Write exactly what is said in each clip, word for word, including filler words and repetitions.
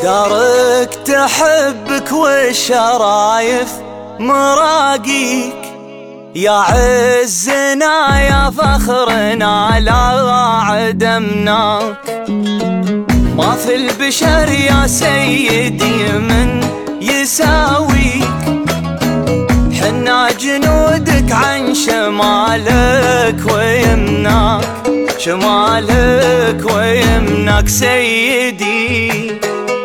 دارك تحبك والشرايف مراقيك، يا عزنا يا فخرنا لا عدمناك. ما في البشر يا سيدي من يساويك، حنا جنودك عن شمالك ويمناك، شمالك ويمناك سيدي.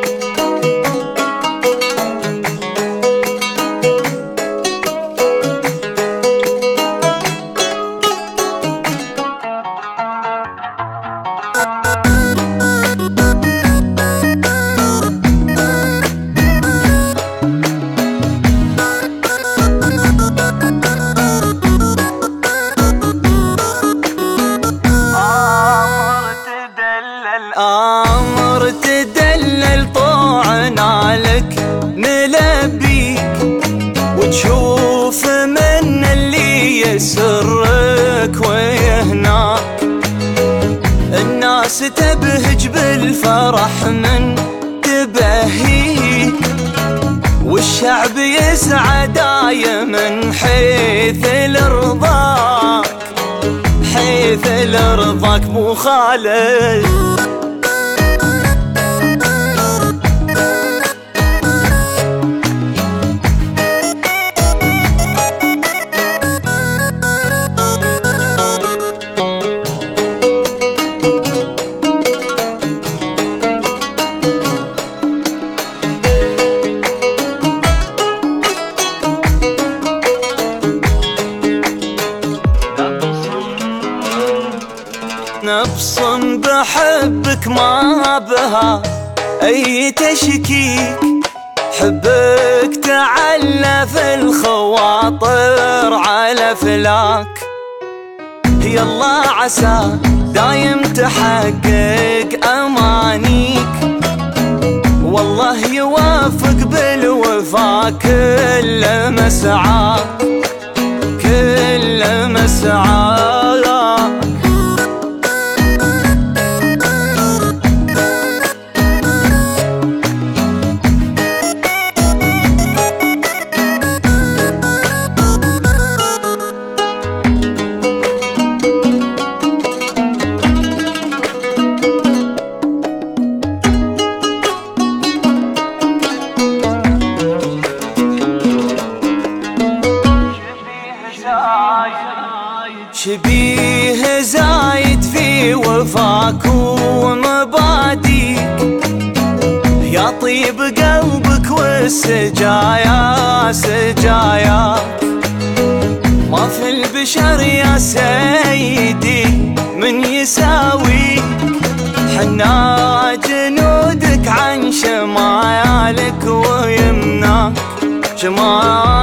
الأمر تدلل طوعنا لك نلبيك، وتشوف من اللي يسرك ويهناك. الناس تبهج بالفرح من تبهيك، والشعب يسعى دايما حيث لرضاك، حيث لرضاك مو خالد. نبصم بحبك ما بها أي تشكيك، حبك تعلى في الخواطر على فلاك. يلا عسى دايم تحقق أمانيك، والله يوافق بالوفا كل مسعاك، كل مسعاك. شبيه زايد في وفاك ومباديك، يا طيب قلبك والسجايا سجاياك. ما في البشر يا سيدي من يساويك، حنا جنودك عن شمالك ويمناك، شمالك